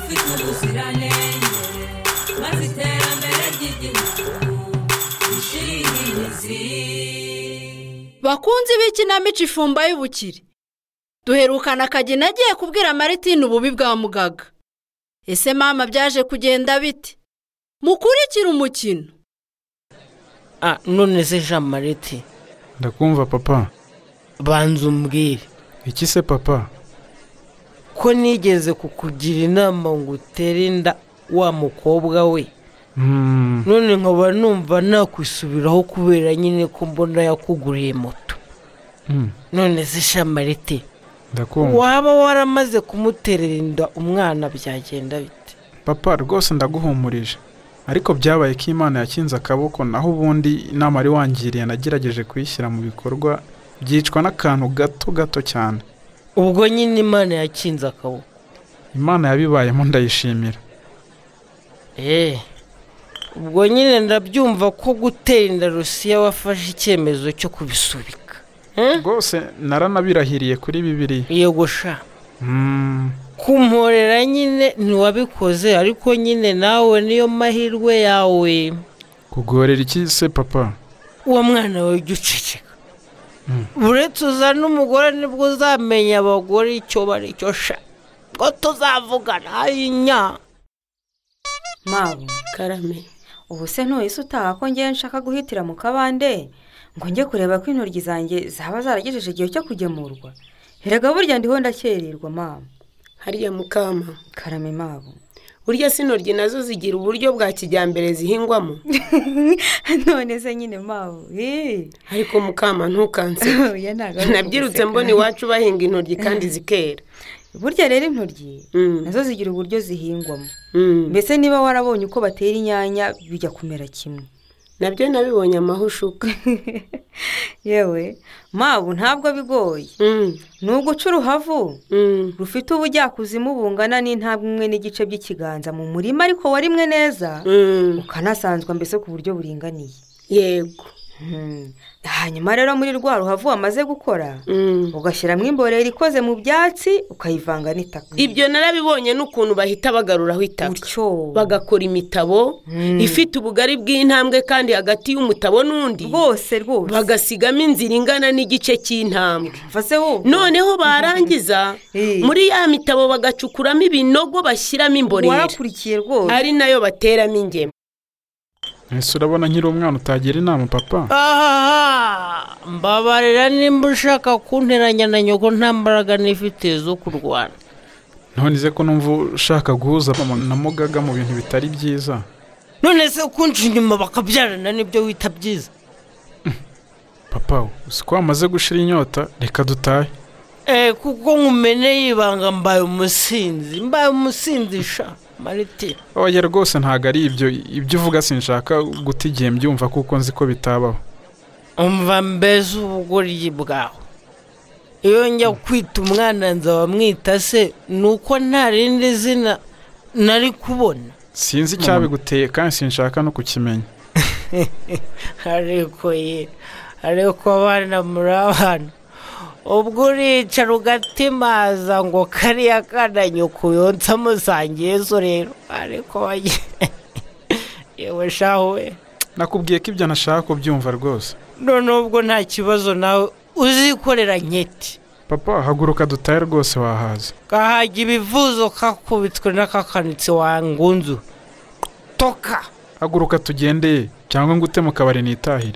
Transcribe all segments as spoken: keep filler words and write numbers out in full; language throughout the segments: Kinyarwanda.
afite ubuziranenge maze iterambere ry'igihugu rishimirize. Bakunzi b'ikinamico Ifumba y'Ubukire, duherukana Kagina agiye kubwira Maritine ububi bwa Mugaga. Ese mama byaje kugenda bite? Mukurikira umukino. Ah, none se Jean Mariti. Ndakumva papa. Banza umbwire. Iki se papa? Ko nigeze kukugira inama ngo utere inda wa mukobwa we. Mm. None nkaba numva nakwisubiraho kubera nyine ko mbona yakuguriye moto. Mm. None se Jean Mariti. Ndakumva. Waba waramaze kumuterera inda umwana byagenda bite? Papa rwose ndaguhumurije. Ariko byabaye ko Imana yakinze akaboko, naho ubundi inama ari wangiriye nagerageje kuyishyira mu bikorwa byicwa n'akantu gato gato cyane. Ubwo nyine Imana yakinze akaboko. Imana yabibayemo ndayishimira. Eh. Ubwo nyine ndabyumva ko gutera inda Rusiya wafashe icyemezo cyo kubisubika. Eh? Rwose naranabirahiriye kuri Bibiliya. Yego sha. Mm. Kumporera nyine ntiwabikoze, ariko nyine nawe niyo mahirwe yawe. Kugorera iki se papa? Uwo mwana we uceceka. Mm. Uretse uzana umugore nibwo uzamenya abagore icyo bari cyo sha. Ngo tuzavugana ayinya. Mabu Karame. ubu se ntuhise utaha ko ngiye nshaka guhitira mu kabande ngo njye kureba ko intoryi zanjye zaba zaragejeje igihe cyo kugemurwa. Erega burya ndiho ndakererwa mama. Hariya mukama. Karame mabu. Burya sintoryi nazo zigira uburyo bwa kijyambere zihingwamo. None se nyine mabu. Eh. Ariko mukama ntukanse. Oya ntago. Nabyirutse mbona iwacu bahinga intoryi kandi zikera. Burya rero intoryi Mm. nazo zigira uburyo zihingwamo. Mm. Mbese niba warabonye uko batera inyanya bijya kumera kimwe. Nabyo nabibonye amahushuka. Yewe mabu ntabwo bigoye. Mm. Nubwo uruhavu Mm. rufite ubujyakuzimu bungana n'intambwe imwe n'igice by'ikiganza mu murima ariko warimwe neza Mm. ukanasanzwa mbese ku buryo buringaniye. Yego. Hmm. Hanyuma rero muri rwa ruhavu wamaze gukora Mm. ugashyiramo imborera ikoze mu byatsi ukayivanga n'itaka. Ibyo narabibonye n'ukuntu bahita bagaruraho itaka. Utyo Bagakora imitabo Mm. ifite ubugari bw'intambwe kandi hagati y'umutabo n'undi rwose rwose bagasigamo inzira ingana n'igice cy'intambwe. mfase wowe. Noneho barangiza Eh. muri ya mitabo bagacukuramo ibinogo bashyiramo imborera warakurikiye rwose. ari nayo bateramo ingeme. Ese urabona nkiri umwana utagira inama papa? Aha, mbabarira nimba ushaka kunteranya na nyoko nta mbaraga nifite zo kurwana. None ze ko numva ushaka guhuza mama na Mugaga mu bintu bitari byiza. None se kunca inyuma bakabyarana nibyo wita byiza? Papa, usiko wamaze gushira inyota, reka dutahe. Eh, kuko nkumeneye ibanga mbaye umusinzi, mbaye umusinzi sha Mariti. Oya rwose ntago ari ibyo, ibyo uvuga sinshaka guta igihe mbyumva kuko nzi ko bitabaho. Umva mbese ubugoryi bwawe. Iyo njya kwita umwana nzaba mwita se nuko nta rindi zina nari kubona. Sinzi cyabiguteye kandi sinshaka no kukimenya. Ariko ye, ariko abana muri abana. Ubwo uricara ugatimaza ngo kariya kana nyoko yonsa musangiye zo rero. Ariko waje yewe shawe. Nakubwiye ko ibyo nashaka kubyumva rwose. None ubwo nta kibazo nawe uzikorera nketi. Papa, haguruka dutahe rwose wahaza. Kahajya ibivuzo kakubitswe n'akakanitse wangunzu. Toka. Haguruka tugende cyangwa ngute mu kabari nitahire.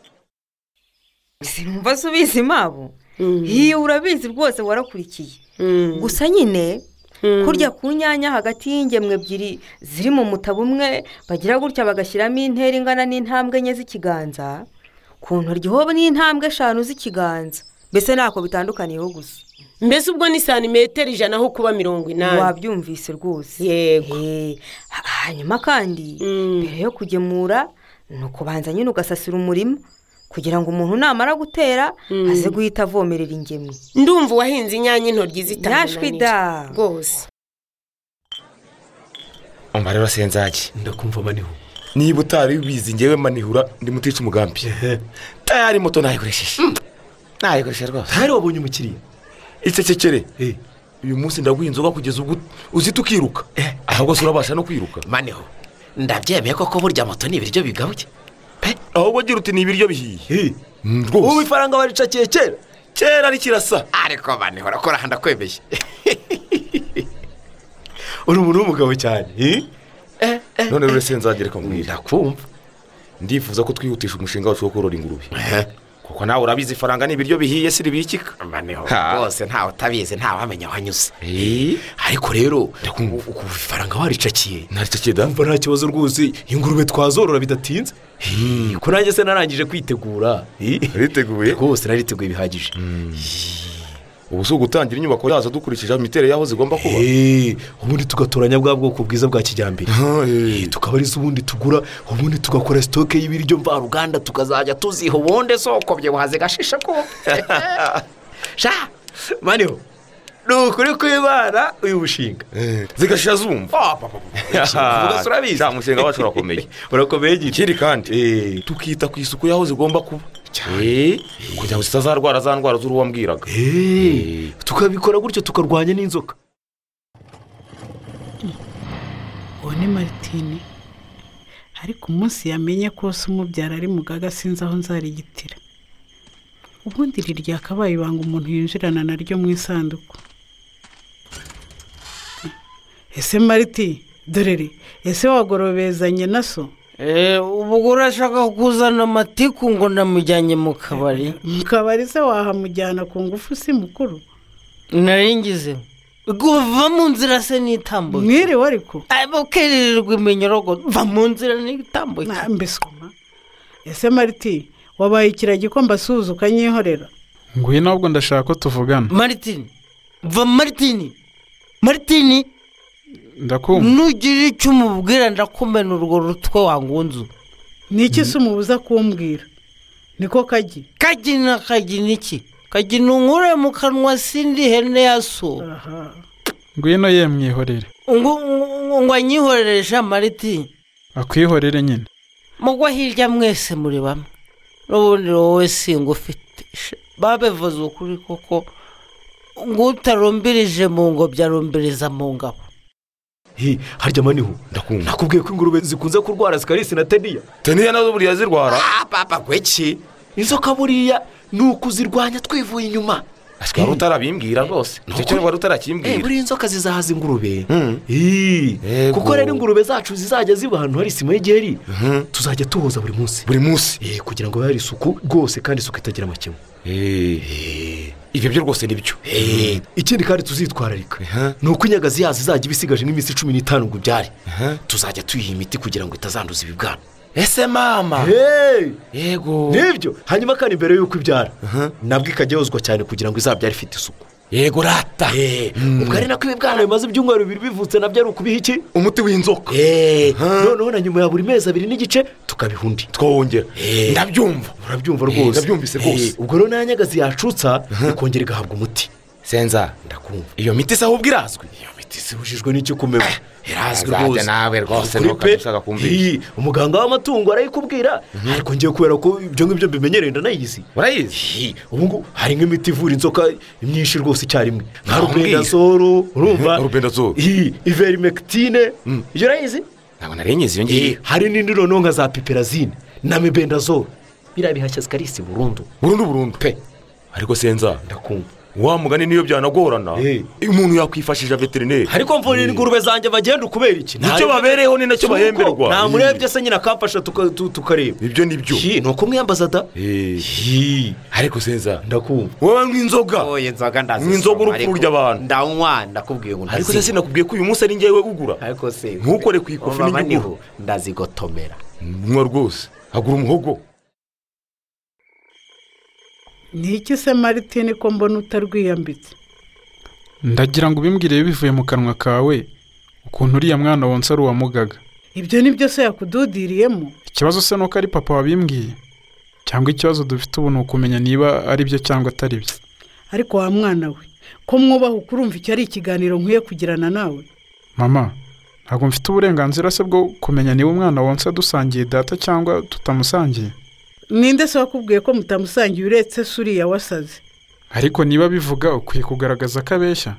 Sinumva subizi mabu. Mm. Hiyo urabizi rwose warakurikiye. Mm. Gusa nyine Mm. kurya ku nyanya hagati y'ingemwe ebyiri ziri mu mutabo umwe bagira gutya bagashyiramo intera ingana n'intambwe enye z'ikiganza, ku ntoryi ho n'intambwe eshanu z'ikiganza. Mbese ntako bitandukaniyeho gusa. Mbese ubwo ni santimetero ijana aho kuba mirongo inani. Wabyumvise rwose. Yego. Eh, ha- hanyuma kandi Mm. mbere yo kugemura ni ukubanza nyine ugasasira umurima kugira ngo umuntu namara gutera Mm. aze guhita avomerera ingemwe. Ndumva wahinze inyanya intoryi zitananira. Yashwi da. Rwose. Umva rero senzaki. Ndakumva maniho. Niba utari bizi ngewe manihura ndi mutica umugambi. Tayari moto nayikoresheje. Nayikoresheje rwose. Hari wabonye umukiriya? Icecekere. Eh. uyu munsi ndaguha inzoga kugeza ubwo uzita ukiruka ahubwo se urabasha no kwiruka maniho ndabyemeye koko burya moto ni ibiryo bigabuye pe ahubwo gira uti ni ibiryo bihiye ubu ifaranga waricakiye kera kera ari kirasa ariko maniho urakora ndakwemeye uri umuntu w'umugabo cyane none rero se nzagereka mbwira ndakumva ndifuza ko twihutisha umushinga wacu wo korora ingurube kuko nawe urabizi ifaranga ni ibiryo bihiye siri bikika maniho rwose ntawe utabizi ntawamenya aho anyuze ariko rero uku ifaranga waricakiye naricakiye da mva nta kibazo rwose ingurube twazorora bidatinze ko nanjye se narangije kwitegura uriteguye rwose nariteguye bihagije ubu si ugutangira inyubako yazo dukurikije imiterere y'aho zigomba kuba ubundi tugatoranya bwa bwoko bwiza bwa kijyambere tukaba arizo ubundi tugura ubundi tugakora sitoke y'ibiryo mvaruganda tukazajya tuziha ubundi soko byibuhaze gashisha ko sha maniho ni ukuri kwibana uyu mushinga zigashira zumva uvuga urabizi sha umushinga wacu urakomeye urakomeye ikindi kandi tukita ku isuku y'aho zigomba kuba kugira ngo zitazarwara za ndwara z'uruhu wambwiraga tukabikora gutyo tukarwanya n'inzoka. uwo ni Martine ariko umunsi yamenye ko se umubyara ari mugaga sinzi aho nzarigitira ubundi rirya akabaye ibanga umuntu yinjirana naryo mu isanduku. ese Martine dorere ese wagorobezanye na so ubu urashaka kuzana amatiku ngo namujyanye mu kabari mu kabari se wahamujyana ku ngufu si mukuru naringize kuva mu nzira se n'itambo mwiriwe ariko bukererirwa iminyorogo va mu nzira n'itambo mbesoma. ese Martine wabaye ikiragi ko mbasuhuza ukanyihorera ngwino ahubwo ndashaka ko tuvugana. Martine va Martine Martine ndakumva nugira icyo umubwira ndakumena urwo rutwe wangunzu. Niki se umubuza kumbwira niko kaji kaji na kaji niki kaji nunkure mu kanwa sindi hene yaso. ngwino ye mwihorere ngo ngo anyihoreresha Martine akwihorere nyine mugwa hirya mwese muri bamwe n'ubundi wowe singufite babevuze ukuri koko ngo utarumbirije mu ngo byarumbiriza mu ngabo. harya maniho ndakumva nakubwiye ko ingurube zikunze kurwara zikarisi na teniya teniya nazo buriya zirwara papa gweki inzoka buriya ni ukuzirwanya twivuye inyuma ashobora utarabimbwira rwose icyo cyo wari utarakimbwira buriya inzoka zizahaza ingurube kuko rero ingurube zacu zizajya ziba ahantu hari isima y'igiheri tuzajya tuhoza buri munsi buri munsi kugira ngo hari isuku rwose kandi isuku itagira amakemwa. ibyo byo rwose ni byo ikindi kandi tuzitwararika ni uko inyagazi yazo izajya iba isigaje n'iminsi cumi n'itanu ngo ubyare tuzajya tuyiha imiti kugira ngo itazanduza ibibwana. ese mama yego nibyo hanyuma kandi mbere y'uko ibyara nabwo ikajya yozwa cyane kugira ngo izabyare ifite isuku. yego rata ubwo ari nako ibibwana bimaze ibyumweru bibiri bivutse nabyo ari ukubiha iki umuti w'inzoka noneho na nyuma ya buri mezi abiri n'igice tukabiha undi twongera ndabyumva urabyumva rwose ndabyumvise rwose ubwo rero na nyagazi yacutsa ikongera igahabwa umuti. senza ndakumva iyo miti se ahubwo irazwi iyo miti zibujijwe n'icyo kumenya irazwi rwose nawe rwose ntukadushaka kumvisha umuganga w'amatungo arayikubwira ariko ngiye kubera ko ibyo ngibyo mbimenyereye ndanayizi. urayizi ubu ngubu hari nk'imiti ivura inzoka myinshi rwose icyarimwe nka rubendazoro urumva rubendazoro ivermectine ibyo urayizi ntabwo narengeje iyo ngiyo hari n'indi noneho nka za piperazine na mebendazoro biriya bihashya zikarisi burundu burundu burundu pe ariko senza ndakumva wa mugani niyo byanagorana umuntu yakwifashisha veterineri ariko mvurira ingurube zanjye bagenda ukubera iki nicyo babereyeho ni nacyo bahemberwa namurebye se nyine akamfasha tukareba ibyo ni byo ni uko mwiyambaza da ariko senza ndakumva wowe nk'inzoga oye inzoga ndazi nk'inzoga urupfu urya abantu ndanywa ndakubwiye ngo ariko se sinakubwiye ko uyu munsi ari njyewe ugura ariko se ntukore ku ikofi n'igihugu ndazigotomera nywa rwose agura umuhogo. Niki se Martine ko mbona utarwiyambitse ndagira ngo ubimbwire bivuye mu kanwa kawe ukuntu uriya mwana wonsa ari uwa mugaga. ibyo ni byo se yakududiriyemo ikibazo se nuko ari papa wabimbwiye cyangwa ikibazo dufite ubu ni ukumenya niba ari byo cyangwa atari byo. ariko wa mwana we ko mwubaha ukurumva icyo ari ikiganiro nkwiye kugirana nawe. mama ntabwo mfite uburenganzira se bwo kumenya niba umwana wonsa dusangiye data cyangwa tutamusangiye. ninde se wakubwiye ko mutamusangiye uretse suriya wasaze. ariko niba bivuga ukwiye kugaragaza ko abeshya.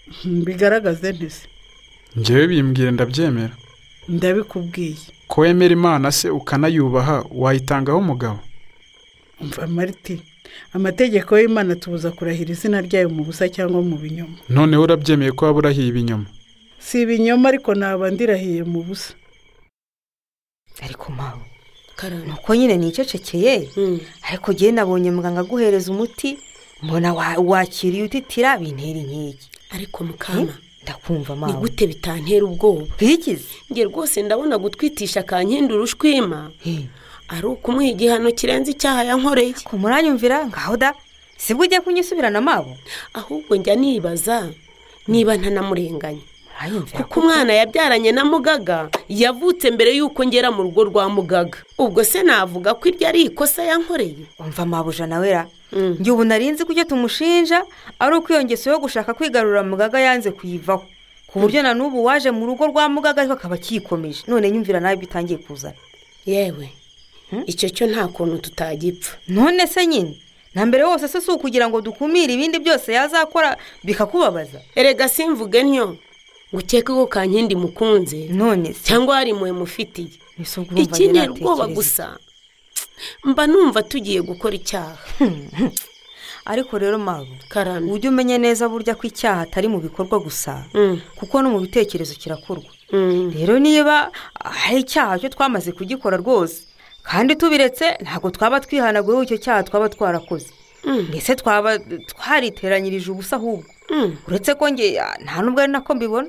bigaragaze ntese njyewe bimbwire ndabyemera. ndabikubwiye ko wemera Imana se ukanayubaha wayitangaho umugabo? umva Mariti, amategeko y'Imana tubuza kurahira izina ryayo mu busa cyangwa mu binyoma. noneho urabyemeye ko waba urahiye ibinyoma? si ibinyoma ariko naba ndirahiye mu busa. ariko mawe nuko nyine nicecekeye ariko gihe nabonye muganga aguhereza umuti mbona wakiriye utitira bintera inkeke. ariko Mukama ndakumva mawe ni gute bitantera ubwoba? bikize nge rwose ndabona gutwitisha kankindura ushwima ari ukumuha igihano kirenze icyaha yankoreye. ko muranyumvira ngaho da sibwo ugiye kunyisubirana mabo? ahubwo njya nibaza niba ntanamurenganya kuko umwana yabyaranye na Mugaga yavutse mbere y'uko ngera mu rugo rwa Mugaga. ubwo se navuga ko iryo ari ikosa yankoreye? umva mabuja nawera njye ubu narinzi ko icyo tumushinja ari uko iyo ngeso yo gushaka kwigarurira Mugaga yanze kuyivaho ku buryo na n'ubu waje mu rugo rwa Mugaga ariko akaba akikomeje. none nyumvira nawe bitangiye kuzana. yewe icyo cyo nta kuntu tutagipfa. none se nyine na mbere wose se si ukugira ngo dukumire ibindi byose yazakora bikakubabaza? erega simvuge ntyo ngo ukeke ko Kankindi mukunze none se cyangwa hari mwe mufitiye. ikinera ubwoba gusa mba numva tugiye gukora icyaha. ariko rero mabu karame ujye umenya neza burya ko icyaha atari mu bikorwa gusa kuko no mu bitekerezo kirakorwa. rero niba hari icyaha cyo twamaze kugikora rwose kandi tubiretse ntabwo twaba twihanaguyeho icyo cyaha twaba twarakoze. mbese twaba twariteranyirije ubusa ahubwo uretse ko nge nta n'ubwo ari nako mbibona.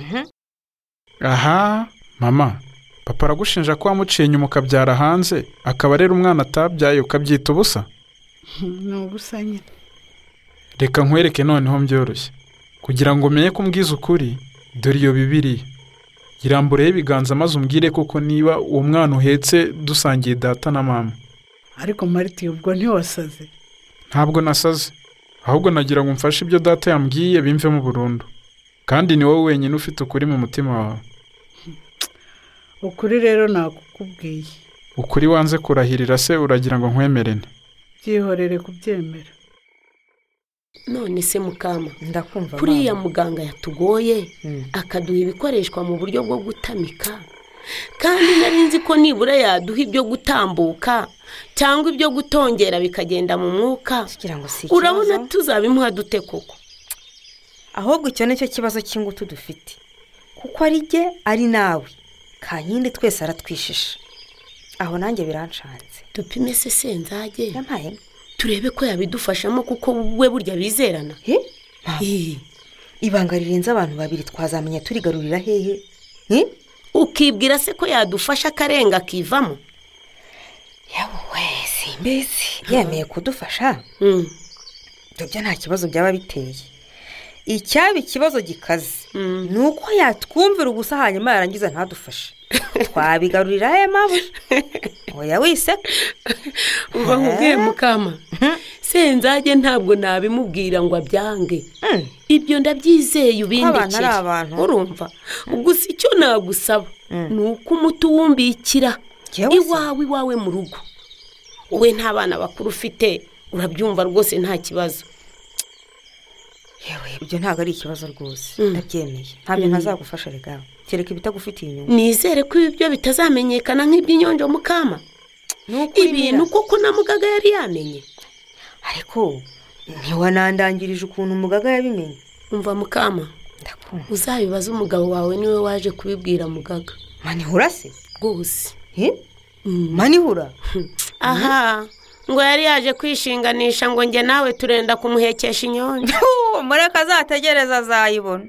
aha mama papa aragushinja ko wamuciye inyuma ukabyara hanze akaba rero umwana atabyaye ukabyita ubusa? ni ubusa nyine. reka nkwereke noneho byoroshye kugira ngo umenye ko umbwiza ukuri. dore iyo Bibiliya irambureho ibiganza maze umbwire koko niba uwo mwana uhetse dusangiye data na mama. ariko Mariti ubwo ntiwasaze? ntabwo nasaze ahubwo nagira ngo mfashe ibyo data yambwiye bimvemo burundu kandi ni wowe wenyine ufite ukuri mu mutima wawe. ukuri rero nakukubwiye. ukuri wanze kurahirira se uragira ngo nkwemerene? byihorere kubyemera. none se Mukama ndakumva kuriya muganga yatugoye akaduha ibikoreshwa mu buryo bwo gutamika kandi narinzi ko nibura yaduha ibyo gutambuka cyangwa ibyo gutongera bikagenda mu mwuka. urabona tuzabimuha dute koko? ahubwo icyo nicyo kibazo cy'ingutu dufite kuko ari jye ari nawe Kankindi twese aratwishisha. aho nanjye birancanze. dupime se Senzage yampaye turebe ko yabidufashamo kuko we burya bizerana. ibanga rirenze abantu babiri twazamenya turigarurira hehe? ukibwira se ko yadufasha akarenga akivamo? yawe simbizi yemeye kudufasha. ibyo nta kibazo byaba biteye. icyaba ikibazo gikaze ni uko yatwumvira ubusa hanyuma yarangiza ntadufashe. twabigarurira aya mabuye oya wiseka. uba nkubwiye Mukama Senzage ntabwo nabimubwira ngo abyange. ibyo ndabyizeye ubindekere. urumva gusa icyo nagusaba ni uko umuti uwumbikira iwawe iwawe mu rugo. wowe nta bana bakuru ufite urabyumva rwose nta kibazo. yewe ibyo ntabwo ari ikibazo rwose ndabyemeye. ntabyo ntazagufasha rega kereka ibitagufitiye inyungu. nizere ko ibi byo bitazamenyekana nk'iby'inyonjo Mukama. ibintu kuko na Mugaga yari yamenye. ariko ntiwanandangirije ukuntu Mugaga yabimenye. umva Mukama uzabibaza umugabo wawe niwe waje kubibwira Mugaga. Manihura se rwose? Manihura aha ngo yari yaje kwishinganisha ngo njye nawe turenda kumuhekesha inyonjo. mureka azategereza azayibona.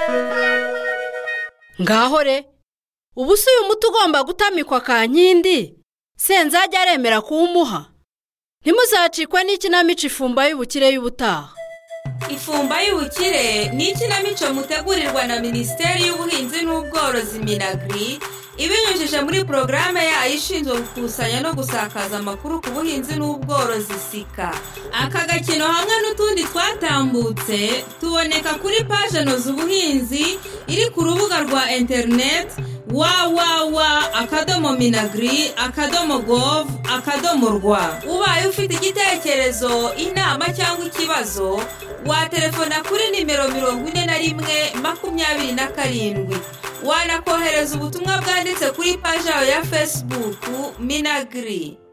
ngaho re ubu si uyu muti ugomba gutamikwa Kankindi Senzage aremera kuwumuha? ntimuzacikwe n'ikinamico ifumba y'ubukire y'ubutaha. ifumba y'ubukire ni ikinamico mutegurirwa na Minisiteri y'Ubuhinzi n'Ubworozi Minagri ibinyujije muri porogaramu yayo ishinzwe gukusanya no gusakaza amakuru ku buhinzi n'ubworozi sika. aka gakino hamwe n'utundi twatambutse tuboneka kuri paje noza ubuhinzi iri ku rubuga rwa interineti wawawa akadomo minagri akadomo gov akadomo rwa. ubaye ufite igitekerezo inama cyangwa ikibazo watelefona kuri nimero mirongo ine na rimwe makumyabiri na karindwi. Wanakohereza ubutumwa bwanditse kuri paji yawe ya fesibuku minagiri.